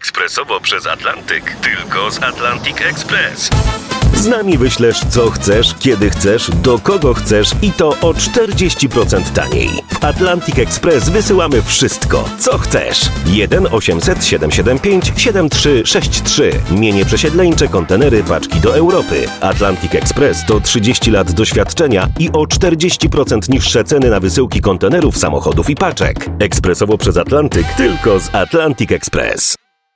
ekspresowo przez Atlantyk. Tylko z Atlantic Express. Z nami wyślesz co chcesz, kiedy chcesz, do kogo chcesz i to o 40% taniej. W Atlantic Express wysyłamy wszystko, co chcesz. 1 800 775 7363. Mienie przesiedleńcze, kontenery, paczki do Europy. Atlantic Express to 30 lat doświadczenia i o 40% niższe ceny na wysyłki kontenerów, samochodów i paczek. Ekspresowo przez Atlantyk, tylko z Atlantic Express.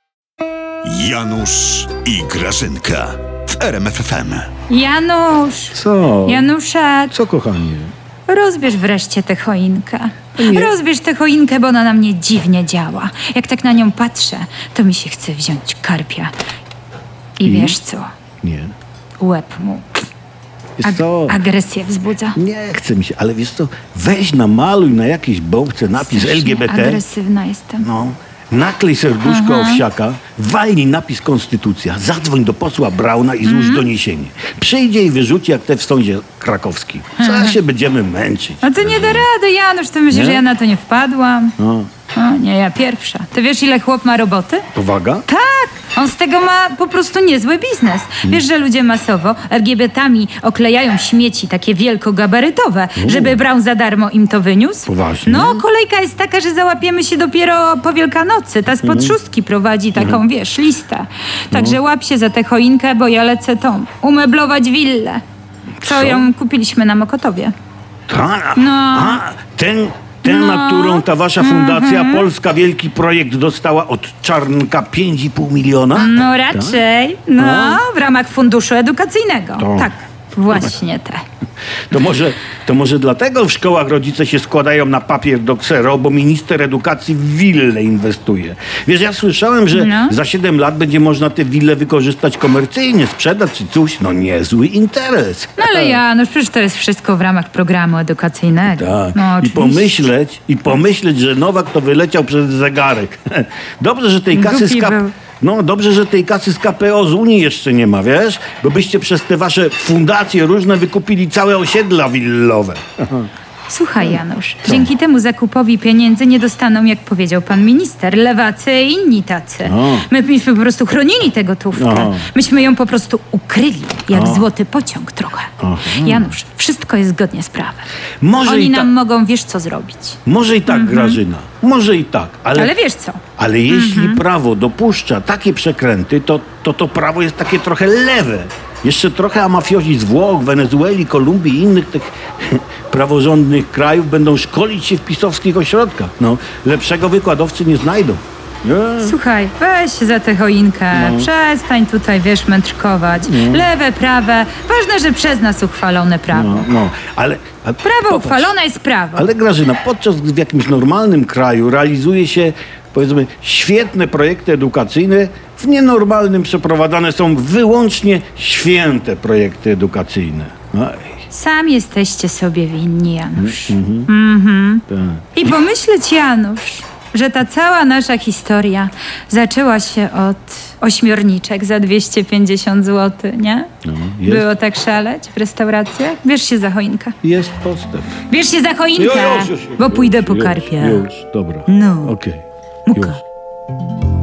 Janusz i Grażynka w RMF FM. Janusz! Co? Januszek! Co, kochanie? Rozbierz wreszcie tę choinkę. Nie. Rozbierz tę choinkę, bo ona na mnie dziwnie działa. Jak tak na nią patrzę, to mi się chce wziąć karpia. I wiesz co? Nie. Łeb mu. Wiesz co? Agresję wzbudza. Nie chce mi się, ale wiesz co? Weź namaluj na jakiejś bołce napis Strasznie LGBT. agresywna jestem. No. Naklej serduszko owsiaka, walnij napis Konstytucja, zadzwoń do posła Brauna i złóż doniesienie. Przyjdzie i wyrzuci jak te w sądzie krakowskim. Co się będziemy męczyć? No to nie da rady, Janusz. Ty myślisz, Nie? że ja na to nie wpadłam? No. O, nie, ja pierwsza. Ty wiesz, ile chłop ma roboty? Powaga? Tak! On z tego ma po prostu niezły biznes. Wiesz, że ludzie masowo LGBT-ami oklejają śmieci takie wielkogabarytowe, żeby Braun za darmo im to wyniósł? Poważnie? No, kolejka jest taka, że załapiemy się dopiero po Wielkanocy. Ta spod szóstki prowadzi taką, wiesz, listę. Także łap się za tę choinkę, bo ja lecę tą umeblować willę. Co ją kupiliśmy na Mokotowie. No. Ten, na którą ta wasza fundacja Polska Wielki Projekt dostała od Czarnka 5,5 miliona? No raczej. No, w ramach funduszu edukacyjnego. To- Tak, właśnie te. To może dlatego w szkołach rodzice się składają na papier do ksero, bo minister edukacji w wille inwestuje. Wiesz, ja słyszałem, że No. za 7 lat będzie można te wille wykorzystać komercyjnie, sprzedać czy coś. No niezły interes. No ale Janusz, przecież to jest wszystko w ramach programu edukacyjnego. Tak. No, I oczywiście. pomyśleć, że Nowak to wyleciał przez zegarek. Dobrze, że tej kasy Głupi był. No dobrze, że tej kasy z KPO z Unii jeszcze nie ma, wiesz? Bo byście przez te wasze fundacje różne wykupili całe osiedla willowe. Słuchaj, Janusz, dzięki temu zakupowi pieniędzy nie dostaną, jak powiedział pan minister, lewacy i inni tacy. O. Myśmy po prostu chronili tę gotówkę. O. Myśmy ją po prostu ukryli, jak złoty pociąg trochę. Janusz, wszystko jest zgodnie z prawem. Może Oni i nam tak. mogą, wiesz co zrobić. Może i tak, Grażyna. Może i tak. Ale wiesz co? Ale jeśli prawo dopuszcza takie przekręty, to prawo jest takie trochę lewe. Jeszcze trochę, a mafiozi z Włoch, Wenezueli, Kolumbii i innych tych praworządnych krajów będą szkolić się w pisowskich ośrodkach. No, lepszego wykładowcy nie znajdą. Nie? Słuchaj, weź się za tę choinkę, przestań tutaj, wiesz, mędrkować. Lewe, prawe, ważne, że przez nas uchwalone prawo. Ale Prawo popatrz. uchwalone jest prawo. Ale Grażyna, podczas gdy w jakimś normalnym kraju realizuje się, powiedzmy, świetne projekty edukacyjne, w nienormalnym przeprowadzane są wyłącznie święte projekty edukacyjne. Sam jesteście sobie winni, Janusz. Tak. I pomyśleć, Janusz, że ta cała nasza historia zaczęła się od ośmiorniczek za 250 zł, nie? Jest, Było tak szaleć w restauracjach? Bierz się za choinkę. jest postęp. Bierz się za choinkę, bo pójdę po karpia. Już, dobra. No. Okej. Muka. Już.